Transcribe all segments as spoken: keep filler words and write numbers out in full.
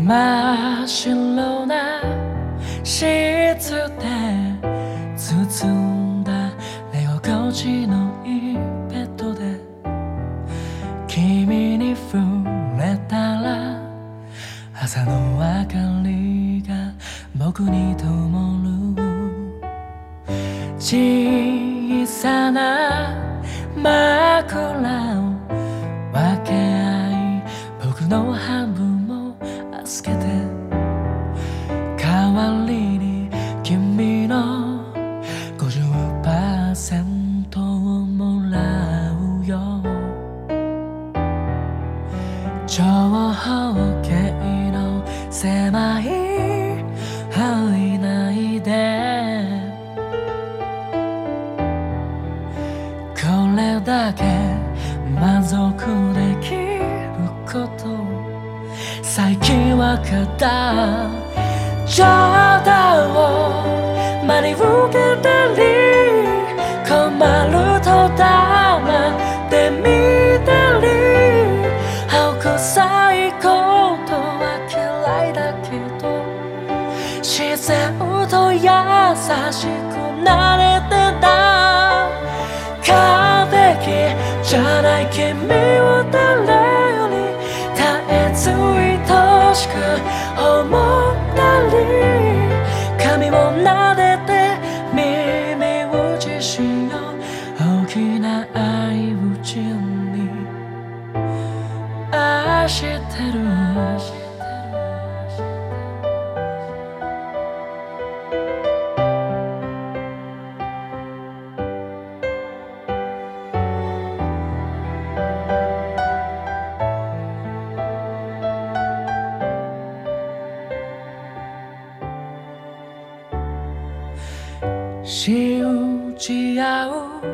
真っ白なシーツで包んだ寝心地のいいベッドで君に触れたら朝の明かりが僕に灯る小さな枕を分け合い僕の半分も預けて代わりに君の ごじゅっパーセント をもらうよ長方形の狭い範囲内でこれだけ満足できること最近わかった冗談を真に受けたり困ると黙ってみたり青臭いことは嫌いだけど自然と優しくなれてた完璧じゃない君を誰より絶えず愛しく思ったり髪を撫でて耳を自信よ大きな愛をちに愛してる信じ合う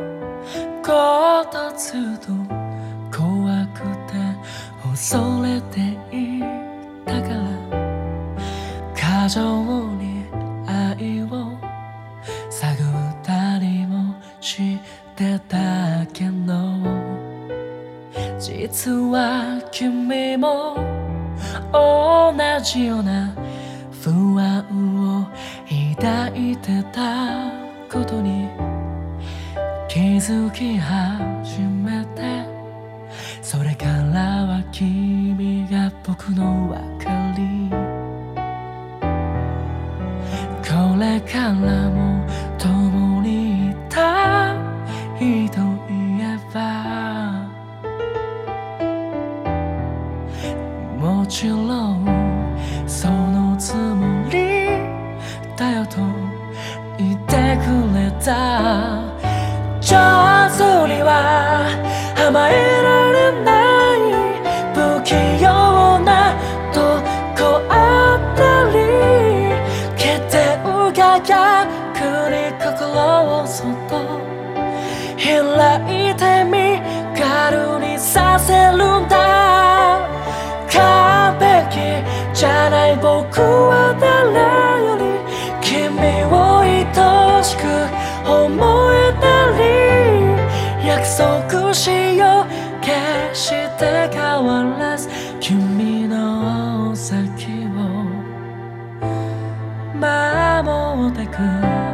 ことずっと怖くて恐れていたから過剰に愛を探ったりもしてたけど実は君も同じような不安を抱いてたことに気づき始めてそれからは君が僕の分かりこれからも共にいたいと言えばもちろんそのつもりだよと言ってくれた上手には甘えられない不器用なとこあったり欠点が逆に心をそっと開いてみ軽にさせるんだ完璧じゃない僕は誰より君を愛しく思えたり約束しよう決して変わらず君の先を守ってく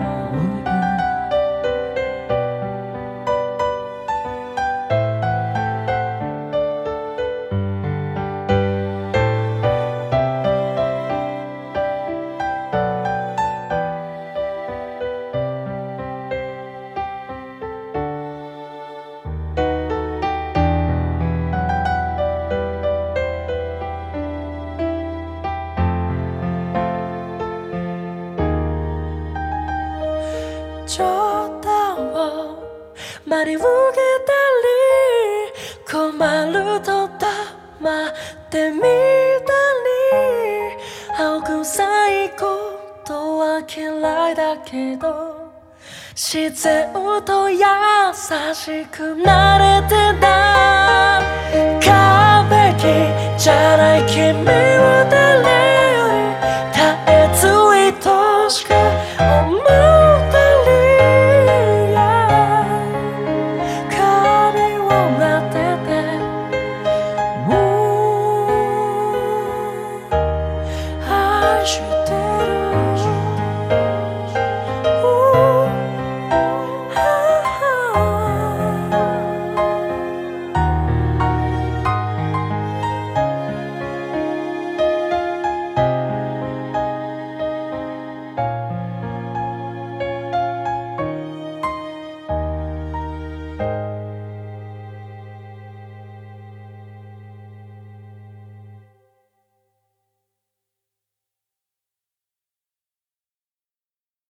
冗談を真に受けたり困ると黙ってみたり青臭いことは嫌いだけど自然と優しくなれてた完璧じゃない君